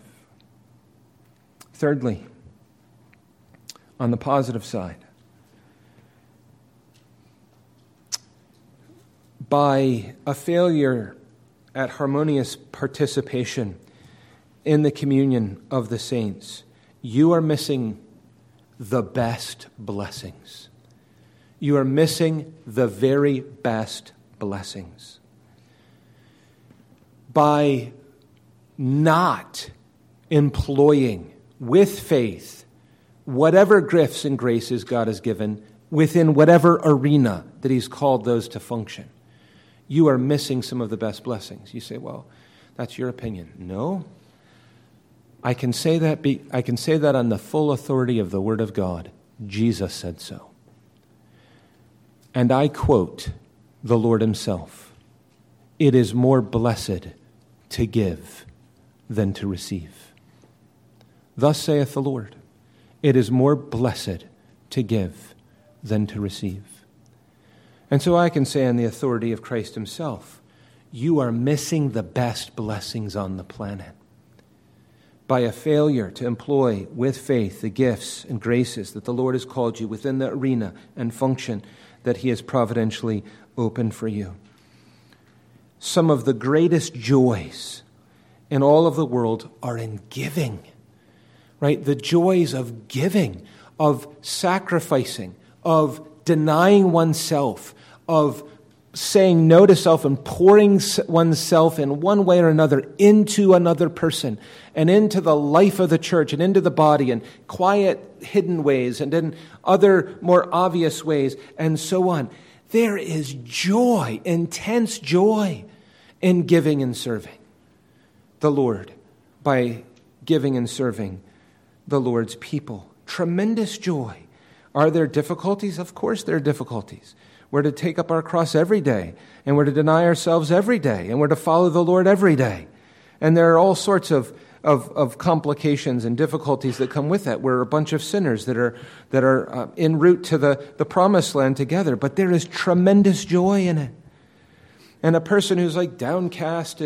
Thirdly, on the positive side, by a failure at harmonious participation in the communion of the saints, you are missing the best blessings. You are missing the very best blessings. By not employing with faith whatever gifts and graces God has given within whatever arena that He's called those to function, you are missing some of the best blessings. You say, well, that's your opinion. No. I can say that on the full authority of the Word of God. Jesus said so. And I quote the Lord Himself, "It is more blessed to give than to receive. Thus saith the Lord, it is more blessed to give than to receive." And so I can say on the authority of Christ Himself, you are missing the best blessings on the planet by a failure to employ with faith the gifts and graces that the Lord has called you within the arena and function that He has providentially opened for you. Some of the greatest joys in all of the world are in giving, right? The joys of giving, of sacrificing, of denying oneself, of saying no to self and pouring oneself in one way or another into another person and into the life of the church and into the body in quiet, hidden ways and in other more obvious ways and so on. There is joy, intense joy in giving and serving the Lord by giving and serving the Lord's people. Tremendous joy. Are there difficulties? Of course there are difficulties. We're to take up our cross every day, and we're to deny ourselves every day, and we're to follow the Lord every day. And there are all sorts of complications and difficulties that come with that. We're a bunch of sinners that are en route to the promised land together, but there is tremendous joy in it. And a person who's like downcast and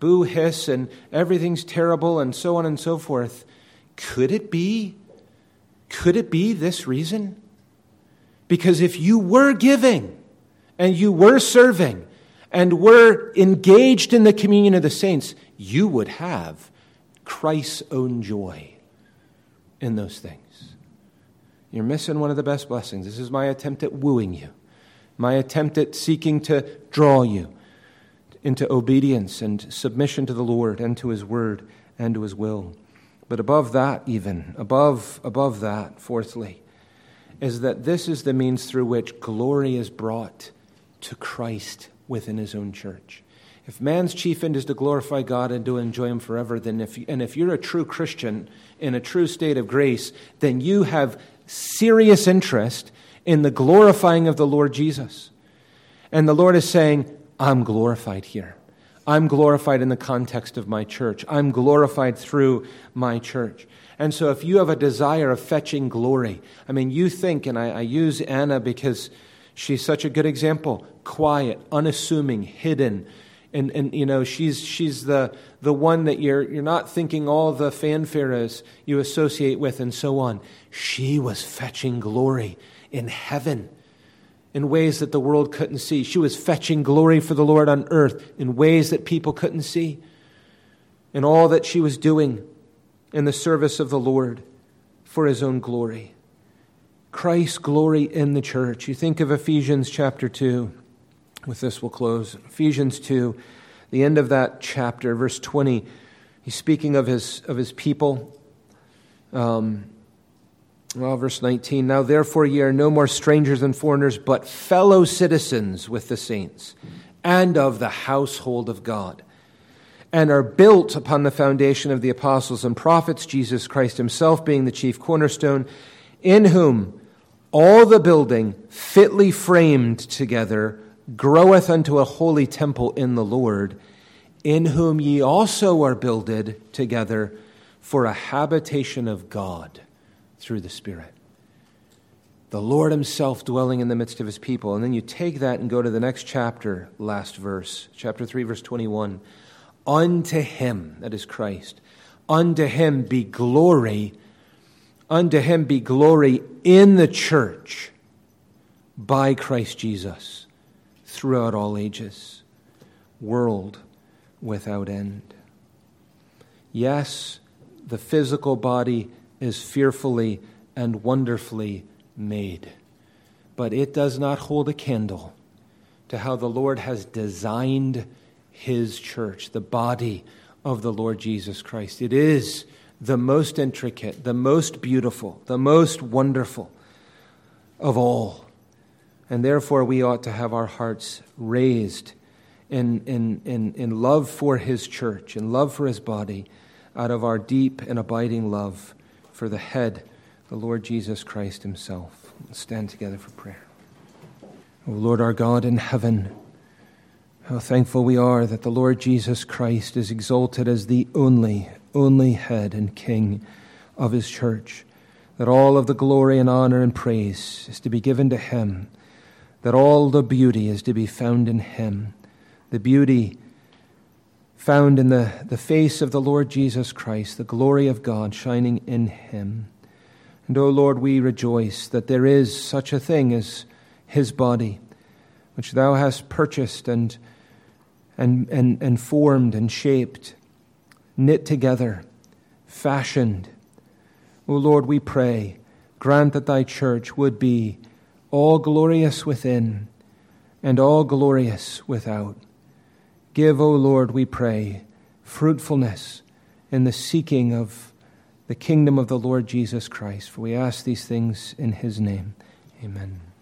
boo hiss and everything's terrible and so on and so forth. Could it be this reason? Because if you were giving and you were serving and were engaged in the communion of the saints, you would have Christ's own joy in those things. You're missing one of the best blessings. This is my attempt at wooing you, my attempt at seeking to draw you into obedience and submission to the Lord and to His word and to His will. But above that, above that, fourthly, is that this is the means through which glory is brought to Christ within His own church. If man's chief end is to glorify God and to enjoy Him forever, then if you're a true Christian in a true state of grace, then you have serious interest in the glorifying of the Lord Jesus. And the Lord is saying, I'm glorified here. I'm glorified in the context of my church. I'm glorified through my church. And so if you have a desire of fetching glory, you think, and I use Anna because she's such a good example, quiet, unassuming, hidden, and she's the one that you're not thinking all the fanfare you associate with and so on. She was fetching glory in heaven in ways that the world couldn't see. She was fetching glory for the Lord on earth in ways that people couldn't see. And all that she was doing in the service of the Lord for His own glory. Christ's glory in the church. You think of Ephesians chapter 2. With this we'll close. Ephesians 2, the end of that chapter, verse 20. He's speaking of his people. Verse 19, now therefore ye are no more strangers and foreigners, but fellow citizens with the saints, and of the household of God, and are built upon the foundation of the apostles and prophets, Jesus Christ Himself being the chief cornerstone, in whom all the building fitly framed together groweth unto a holy temple in the Lord, in whom ye also are builded together for a habitation of God through the Spirit. The Lord Himself dwelling in the midst of His people. And then you take that and go to the next chapter, last verse, chapter 3, verse 21. Unto Him, that is Christ, unto Him be glory in the church by Christ Jesus throughout all ages, world without end. Yes, the physical body is fearfully and wonderfully made, but it does not hold a candle to how the Lord has designed His church, the body of the Lord Jesus Christ. It is the most intricate, the most beautiful, the most wonderful of all. And therefore we ought to have our hearts raised in love for His church, in love for His body, out of our deep and abiding love for the head, the Lord Jesus Christ Himself. Let's stand together for prayer. O Lord our God in heaven, how thankful we are that the Lord Jesus Christ is exalted as the only head and king of His church, that all of the glory and honor and praise is to be given to Him, that all the beauty is to be found in Him, the beauty found in the face of the Lord Jesus Christ, the glory of God shining in Him. And, O Lord, we rejoice that there is such a thing as His body, which Thou hast purchased and formed and shaped, knit together, fashioned. O Lord, we pray, grant that Thy church would be all glorious within and all glorious without. Give, O Lord, we pray, fruitfulness in the seeking of the kingdom of the Lord Jesus Christ. For we ask these things in His name. Amen.